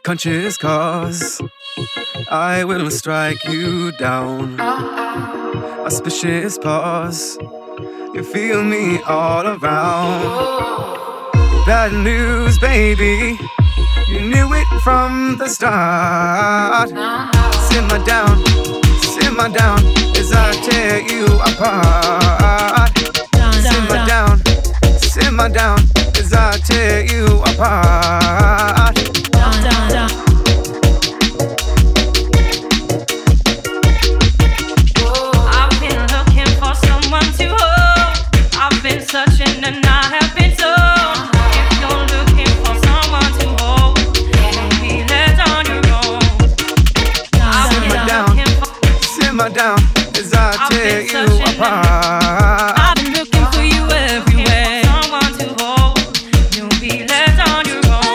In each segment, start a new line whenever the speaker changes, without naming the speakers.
Conscious cause I will strike you down. Auspicious pause, you feel me all around. Bad news, baby, you knew it from the start. Simmer down as I tear you apart. Simmer down as I tear you apart.
I've been looking for someone to hold. I've been searching and I have been told. If you're looking for someone to hold, you'll be left on your own.
Simmer down as I tear you apart.
I've been looking for you everywhere. Someone to hold, you'll be left on your own.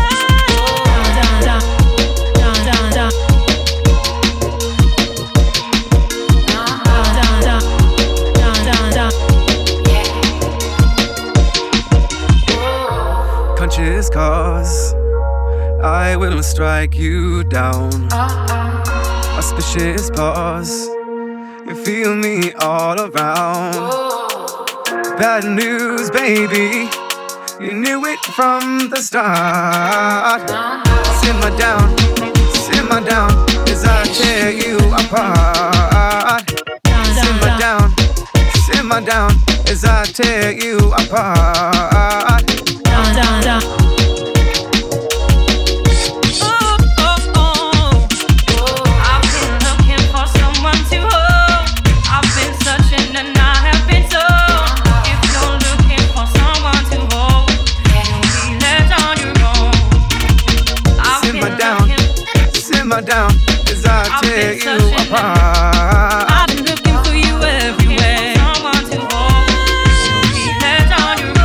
Conscious cause I will strike you down. Auspicious pause, you feel me all around. Bad news, baby, you knew it from the start. Simmer down as I tear you apart. Simmer down as I tear you apart. Simmer down as I tear you apart.
I've been looking for you everywhere. Someone to hold, you'll be left on your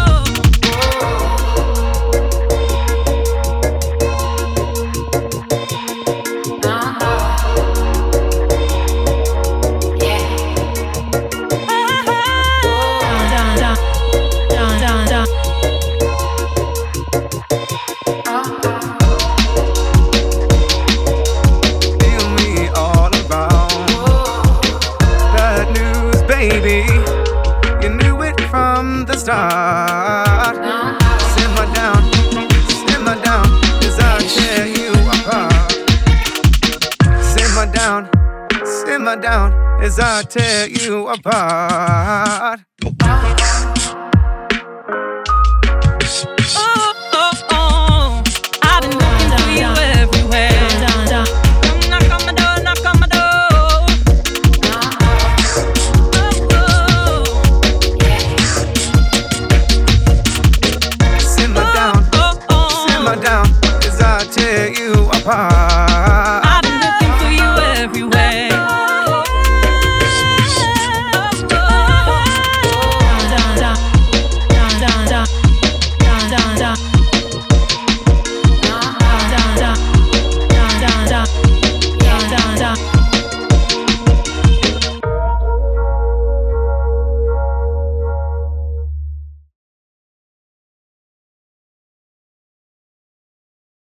baby, you knew it from the start. Simmer down as I tear you apart. Simmer down as I tear you apart.
I've been looking for you everywhere. Knock on my door, knock on my door.
Simmer down as I tear you apart.